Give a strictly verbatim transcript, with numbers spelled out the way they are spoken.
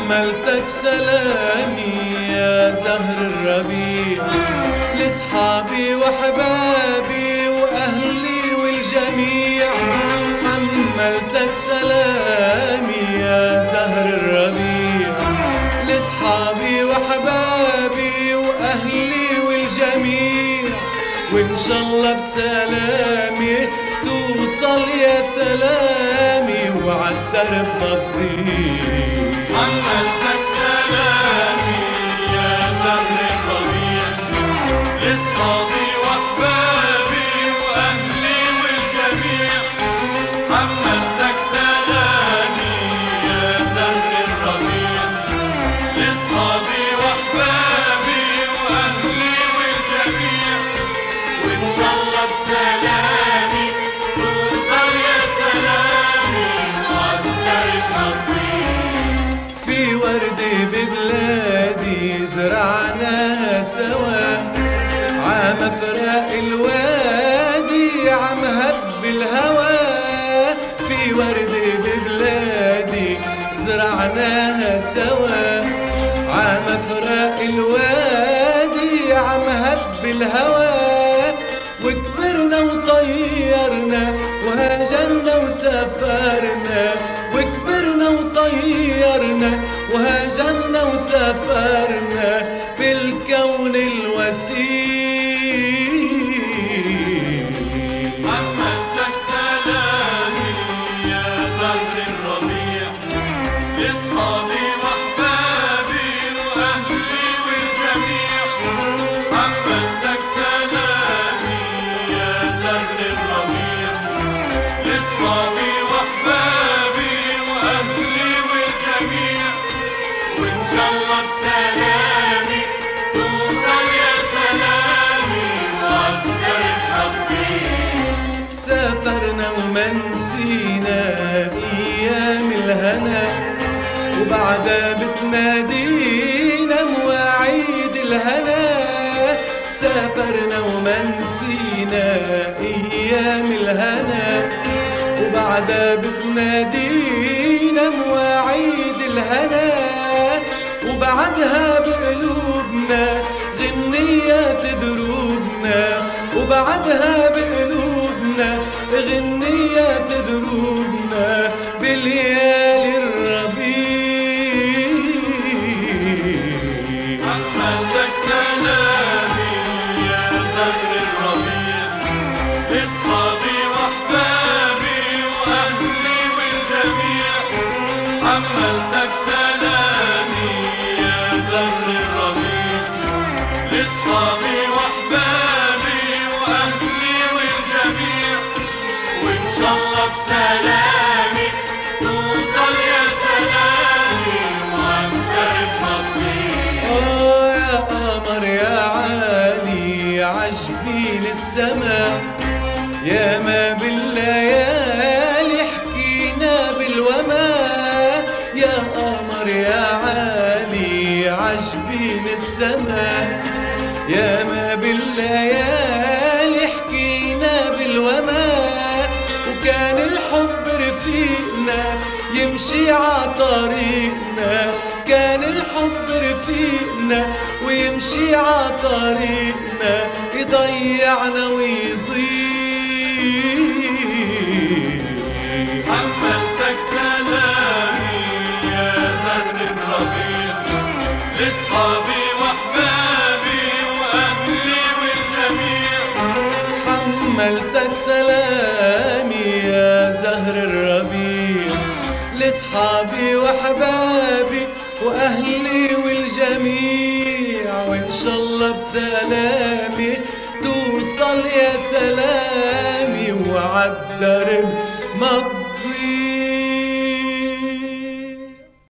حملتك سلامي يا زهر الربيع لأصحابي وأحبابي وأهلي والجميع. حملتك سلامي يا زهر الربيع لأصحابي وأحبابي وأهلي والجميع. وإن شاء الله بسلامي توصل يا سلامي وعالدرب ما تضيع. حملتك سلامي يا زهر الربيع لأصحابي وأحبابي وأهلي والجميع. حملتك سلامي يا زهر الربيع لأصحابي وأحبابي وأهلي والجميع. وإن شاء الله بسلامي توصل يا سلامي وعالدرب ما تضيع. في وردة ببلادي زرعناها سوا عام فراق الوادي عم هب الهوى. في وردة ببلادي زرعناها سوا عام فراق الوادي عم هب الهوى. وكبرنا وطيرنا وهاجرنا وسافرنا. وكبرنا وطيرنا وهاجرنا وسافرنا بالكون الوسيع. حملتك سلامي يا زهر الربيع لأصحابي وأحبابي وأهلي والجميع. حملتك سلامي يا زهر الربيع لأصحابي وأحبابي وأهلي والجميع. وإن شاء الله بسلامي توصل يا سلامي وعالدرب ما تضيع. سافرنا وما نسينا ايام الهنا وبعدها بتنادينا مواعيد الهنا. سافرنا وما نسينا ايام الهنا وبعدها بتنادينا مواعيد الهنا. وبعدها بقلوبنا غنيات دروبنا. وبعدها بقلوبنا غنيات دروبنا بليالي الربيع. حملتك سلامي يا زهر الربيع لأصحابي وأحبابي وأهلي والجميع. حملتك سلامي يا زهر الربيع لأصحابي وأحبابي وأهلي والجميع. وإن شاء الله بسلامي توصل يا سلامي وعالدرب ما تضيع. آه يا قمر يا عالي عجبين السما يا ما بالليالي حكينا بالوما. يا قمر يا عالي عجبين السما يا ما بالليالي حكينا بالوما. وكان الحب رفيقنا يمشي عطريقنا. كان الحب رفيقنا ويمشي عطريقنا يضيعنا ويضيع. حملتك سلامي يا زهر الربيع لأصحابي وأحبابي وأهلي والجميع. حملتك سلامي يا زهر الربيع لأصحابي وأحبابي وأهلي والجميع. وإن شاء الله بسلامي توصل يا سلامي وعالدرب ما